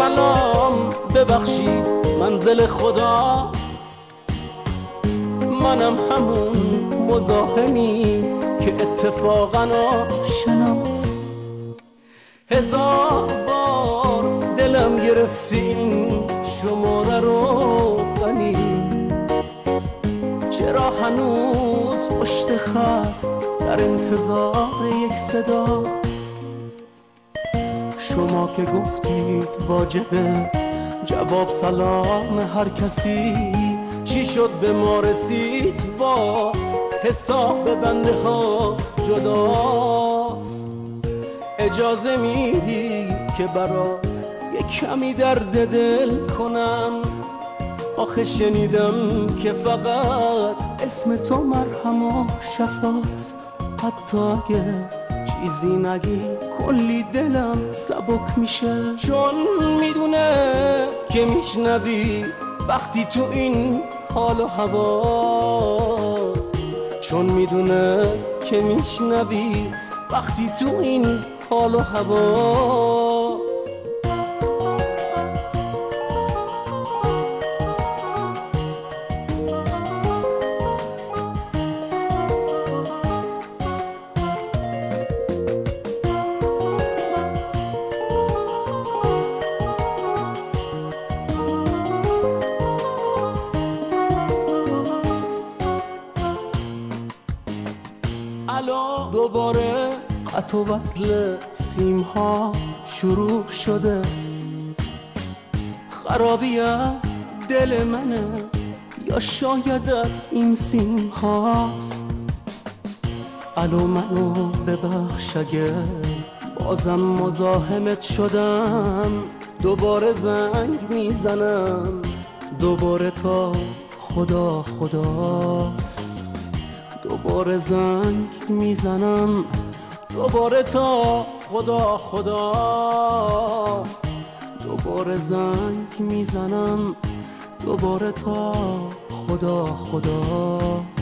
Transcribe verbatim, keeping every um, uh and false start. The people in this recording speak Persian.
سلام ببخشید منزل خداست، منم همون مزاحمی که اتفاقا آشناست. هزار بار دلم گرفتی این شماره رو غنی، چرا هنوز پشت خط در انتظار یک صداست؟ شما که گفتید واجبه جواب سلام هر کسی، چی شد به ما رسید باز حساب بنده ها جداست؟ اجازه میدی که برات یک کمی درد دل کنم؟ آخه شنیدم که فقط اسم تو مرهم و شفاست. حتی اگه چیزی نگی کلی دلم سبک میشه، چون میدونه که میشنوی وقتی تو این حال و هوا، چون میدونه که میشنوی وقتی تو این حال و هوا. الو دوباره قطع و وصل سیم ها شروع شده، خرابی از دل منه یا شاید از این سیم هاست؟ الو منو ببخش اگه بازم مزاحمت شدم، دوباره زنگ میزنم دوباره تا خدا خداست، دوباره زنگ میزنم دوباره تا خدا خداست، دوباره زنگ میزنم دوباره تا خدا خداست.